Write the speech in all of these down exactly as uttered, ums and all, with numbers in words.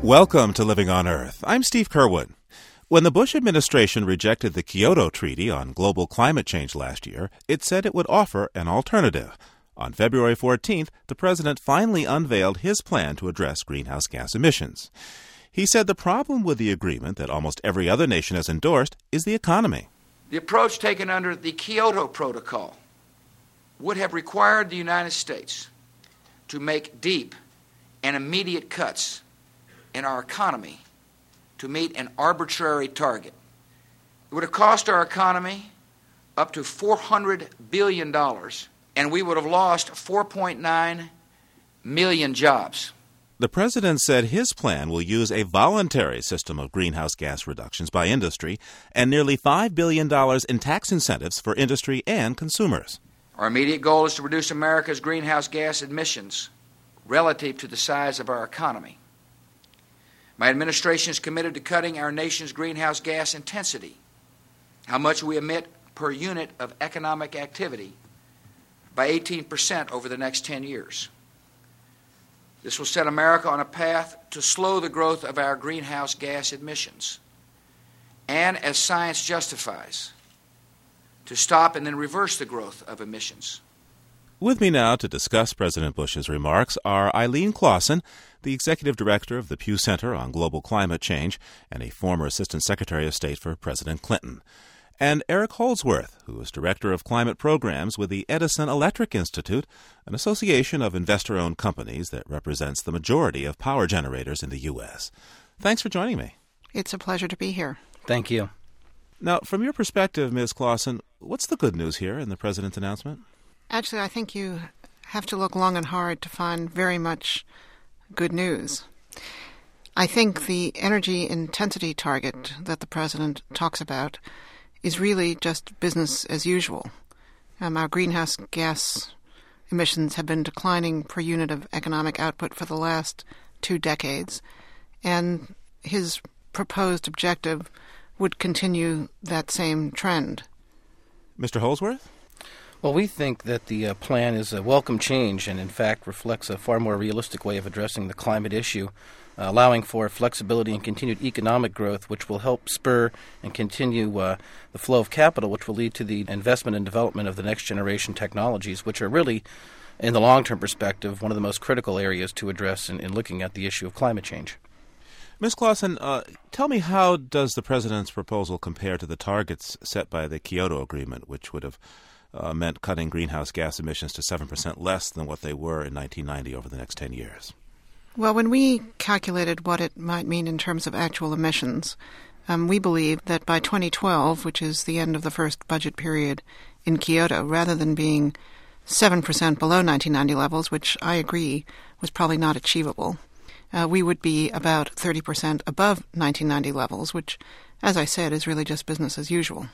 Welcome to Living on Earth. I'm Steve Curwood. When the Bush administration rejected the Kyoto Treaty on global climate change last year, it said it would offer an alternative. On February fourteenth, the president finally unveiled his plan to address greenhouse gas emissions. He said the problem with the agreement that almost every other nation has endorsed is the economy. The approach taken under the Kyoto Protocol would have required the United States to make deep and immediate cuts in our economy to meet an arbitrary target. It would have cost our economy up to four hundred billion dollars, and we would have lost four point nine million jobs. The president said his plan will use a voluntary system of greenhouse gas reductions by industry and nearly five billion dollars in tax incentives for industry and consumers. Our immediate goal is to reduce America's greenhouse gas emissions relative to the size of our economy. My administration is committed to cutting our nation's greenhouse gas intensity, how much we emit per unit of economic activity, by eighteen percent over the next ten years. This will set America on a path to slow the growth of our greenhouse gas emissions, and, as science justifies, to stop and then reverse the growth of emissions. With me now to discuss President Bush's remarks are Eileen Clausen, the Executive Director of the Pew Center on Global Climate Change and a former Assistant Secretary of State for President Clinton, and Eric Holdsworth, who is Director of Climate Programs with the Edison Electric Institute, an association of investor-owned companies that represents the majority of power generators in the U S. Thanks for joining me. It's a pleasure to be here. Thank you. Now, from your perspective, Miz Clausen, what's the good news here in the president's announcement? Actually, I think you have to look long and hard to find very much good news. I think the energy intensity target that the president talks about is really just business as usual. Um, our greenhouse gas emissions have been declining per unit of economic output for the last two decades, and his proposed objective would continue that same trend. Mister Holdsworth? Well, we think that the uh, plan is a welcome change and, in fact, reflects a far more realistic way of addressing the climate issue, uh, allowing for flexibility and continued economic growth, which will help spur and continue uh, the flow of capital, which will lead to the investment and development of the next generation technologies, which are really, in the long-term perspective, one of the most critical areas to address in, in looking at the issue of climate change. Miz Clausen, uh, tell me, how does the president's proposal compare to the targets set by the Kyoto Agreement, which would have Uh, meant cutting greenhouse gas emissions to seven percent less than what they were in nineteen ninety over the next ten years? Well, when we calculated what it might mean in terms of actual emissions, um, we believe that by twenty twelve, which is the end of the first budget period in Kyoto, rather than being seven percent below nineteen ninety levels, which I agree was probably not achievable, uh, we would be about thirty percent above nineteen ninety levels, which, as I said, is really just business as usual.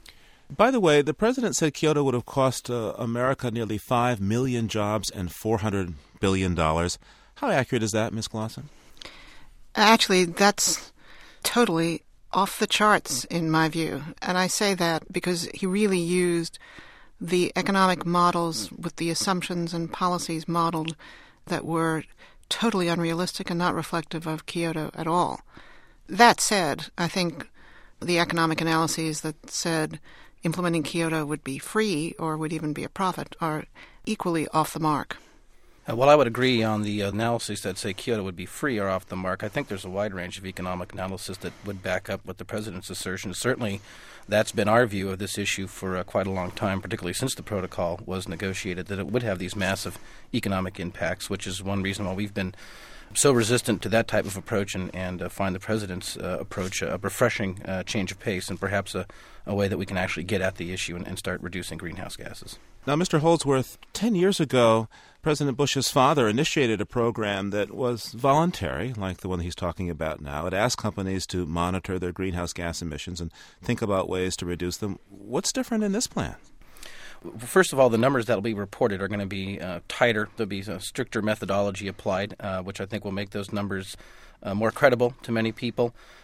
By the way, the president said Kyoto would have cost uh, America nearly five million jobs and four hundred billion dollars. How accurate is that, Miz Clausen? Actually, that's totally off the charts in my view. And I say that because he really used the economic models with the assumptions and policies modeled that were totally unrealistic and not reflective of Kyoto at all. That said, I think the economic analyses that said implementing Kyoto would be free or would even be a profit are equally off the mark. Uh, well, I would agree on the analyses that say Kyoto would be free or off the mark. I think there's a wide range of economic analysis that would back up what the president's assertion. Certainly, that's been our view of this issue for uh, quite a long time, particularly since the protocol was negotiated, that it would have these massive economic impacts, which is one reason why we've been so resistant to that type of approach and, and uh, find the president's uh, approach a refreshing uh, change of pace and perhaps a, a way that we can actually get at the issue and, and start reducing greenhouse gases. Now, Mister Holdsworth, ten years ago, President Bush's father initiated a program that was voluntary, like the one he's talking about now. It asked companies to monitor their greenhouse gas emissions and think about ways to reduce them. What's different in this plan? First of all, the numbers that will be reported are going to be uh, tighter. There'll be a stricter methodology applied, uh, which I think will make those numbers uh, more credible to many people.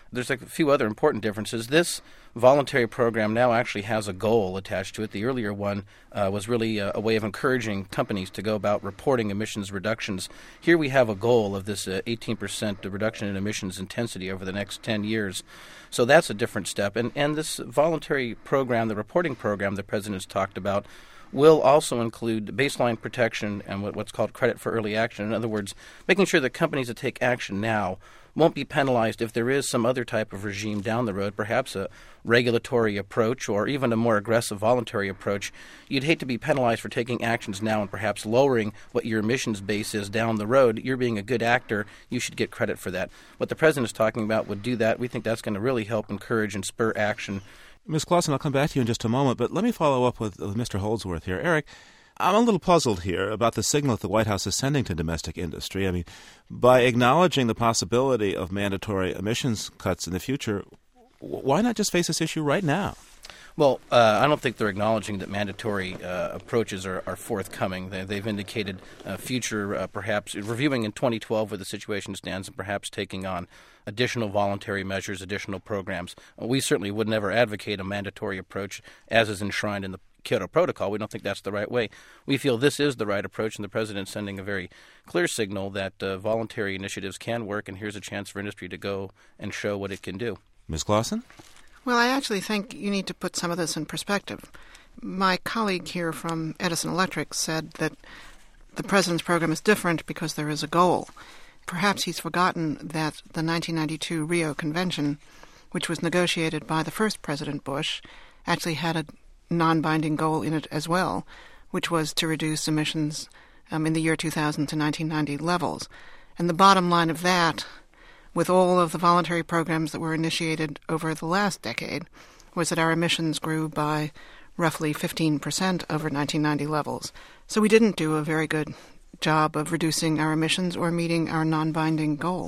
There's a few other important differences. This voluntary program now actually has a goal attached to it. The earlier one uh, was really a, a way of encouraging companies to go about reporting emissions reductions. Here we have a goal of this uh, eighteen percent reduction in emissions intensity over the next ten years. So that's a different step. And, and this voluntary program, the reporting program the President's talked about, will also include baseline protection and what, what's called credit for early action. In other words, making sure that companies that take action now won't be penalized if there is some other type of regime down the road, perhaps a regulatory approach or even a more aggressive voluntary approach. You'd hate to be penalized for taking actions now and perhaps lowering what your emissions base is down the road. You're being a good actor. You should get credit for that. What the President is talking about would do that. We think that's going to really help encourage and spur action. Miz Clausen, I'll come back to you in just a moment, but let me follow up with, with Mister Holdsworth here. Eric, I'm a little puzzled here about the signal that the White House is sending to domestic industry. I mean, by acknowledging the possibility of mandatory emissions cuts in the future, why not just face this issue right now? Well, uh, I don't think they're acknowledging that mandatory uh, approaches are, are forthcoming. They, they've indicated uh, future, uh, perhaps, reviewing in twenty twelve where the situation stands and perhaps taking on additional voluntary measures, additional programs. We certainly would never advocate a mandatory approach as is enshrined in the Kyoto Protocol. We don't think that's the right way. We feel this is the right approach, and the President's sending a very clear signal that uh, voluntary initiatives can work, and here's a chance for industry to go and show what it can do. Miz Clausen? Well, I actually think you need to put some of this in perspective. My colleague here from Edison Electric said that the President's program is different because there is a goal. Perhaps he's forgotten that the nineteen ninety-two Rio Convention, which was negotiated by the first President Bush, actually had a non-binding goal in it as well, which was to reduce emissions um, in the year two thousand to nineteen ninety levels. And the bottom line of that, with all of the voluntary programs that were initiated over the last decade, was that our emissions grew by roughly fifteen percent over nineteen ninety levels. So we didn't do a very good job of reducing our emissions or meeting our non-binding goal.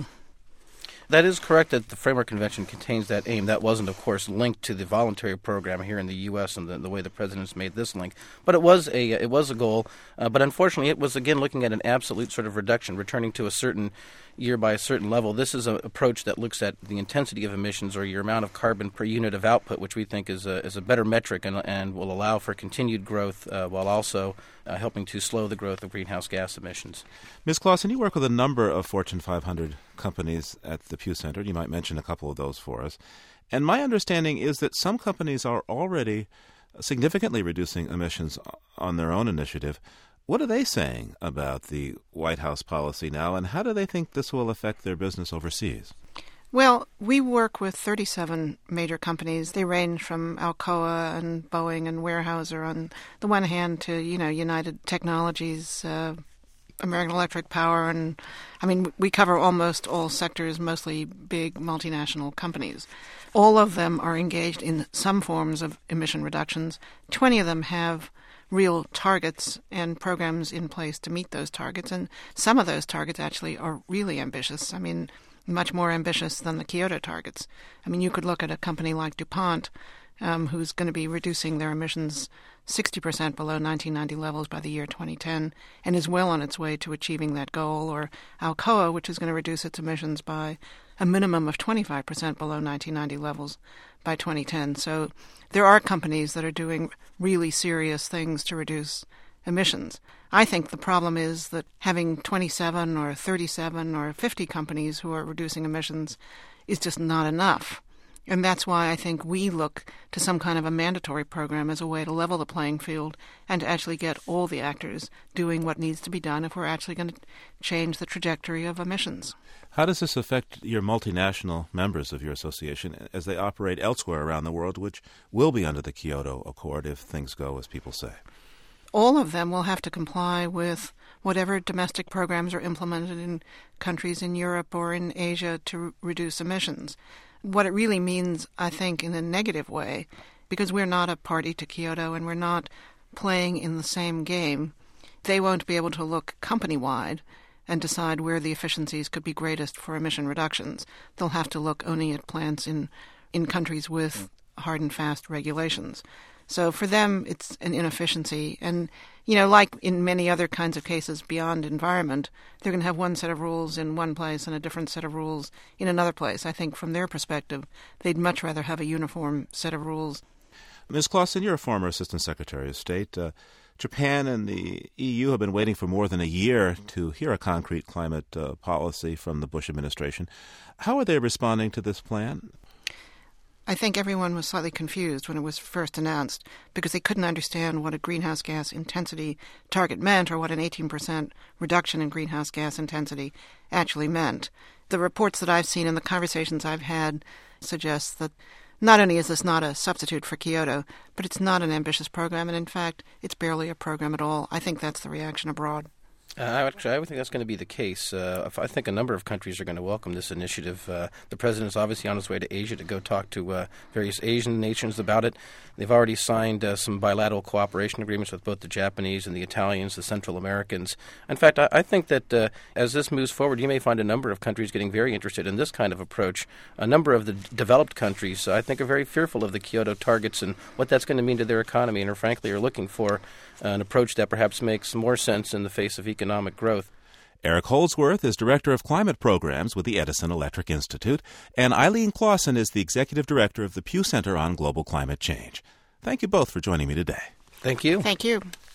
That is correct that the Framework Convention contains that aim. That wasn't, of course, linked to the voluntary program here in the U S and the, the way the President's made this link. But it was a it was a goal. Uh, but unfortunately, it was, again, looking at an absolute sort of reduction, returning to a certain year by a certain level. This is an approach that looks at the intensity of emissions or your amount of carbon per unit of output, which we think is a, is a better metric and, and will allow for continued growth uh, while also uh, helping to slow the growth of greenhouse gas emissions. Miz Clausen, you work with a number of Fortune five hundred companies at the Pew Center. You might mention a couple of those for us. And my understanding is that some companies are already significantly reducing emissions on their own initiative. What are they saying about the White House policy now, and how do they think this will affect their business overseas? Well, we work with thirty-seven major companies. They range from Alcoa and Boeing and Weyerhaeuser on the one hand to, you know, United Technologies, uh, American Electric Power, and, I mean, we cover almost all sectors, mostly big multinational companies. All of them are engaged in some forms of emission reductions. Twenty of them have real targets and programs in place to meet those targets, and some of those targets actually are really ambitious. I mean, much more ambitious than the Kyoto targets. I mean, you could look at a company like DuPont, um, who's going to be reducing their emissions sixty percent below nineteen ninety levels by the year twenty ten, and is well on its way to achieving that goal, or Alcoa, which is going to reduce its emissions by a minimum of twenty-five percent below nineteen ninety levels by twenty ten. So there are companies that are doing really serious things to reduce emissions. I think the problem is that having twenty-seven or thirty-seven or fifty companies who are reducing emissions is just not enough. And that's why I think we look to some kind of a mandatory program as a way to level the playing field and to actually get all the actors doing what needs to be done if we're actually going to change the trajectory of emissions. How does this affect your multinational members of your association as they operate elsewhere around the world, which will be under the Kyoto Accord if things go as people say? All of them will have to comply with whatever domestic programs are implemented in countries in Europe or in Asia to r- reduce emissions. What it really means, I think, in a negative way, because we're not a party to Kyoto and we're not playing in the same game, they won't be able to look company-wide and decide where the efficiencies could be greatest for emission reductions. They'll have to look only at plants in, in countries with hard and fast regulations. So for them, it's an inefficiency. And, you know, like in many other kinds of cases beyond environment, they're going to have one set of rules in one place and a different set of rules in another place. I think from their perspective, they'd much rather have a uniform set of rules. Miz Clausen, you're a former Assistant Secretary of State. Uh, Japan and the E U have been waiting for more than a year to hear a concrete climate uh, policy from the Bush administration. How are they responding to this plan? I think everyone was slightly confused when it was first announced because they couldn't understand what a greenhouse gas intensity target meant or what an eighteen percent reduction in greenhouse gas intensity actually meant. The reports that I've seen and the conversations I've had suggest that not only is this not a substitute for Kyoto, but it's not an ambitious program, and in fact, it's barely a program at all. I think that's the reaction abroad. Uh, actually, I would think that's going to be the case. Uh, I think a number of countries are going to welcome this initiative. Uh, the president is obviously on his way to Asia to go talk to uh, various Asian nations about it. They've already signed uh, some bilateral cooperation agreements with both the Japanese and the Italians, the Central Americans. In fact, I, I think that uh, as this moves forward, you may find a number of countries getting very interested in this kind of approach. A number of the d- developed countries, I think, are very fearful of the Kyoto targets and what that's going to mean to their economy, and are frankly are looking for uh, an approach that perhaps makes more sense in the face of economic growth. Eric Holdsworth is Director of Climate Programs with the Edison Electric Institute, and Eileen Clausen is the Executive Director of the Pew Center on Global Climate Change. Thank you both for joining me today. Thank you. Thank you.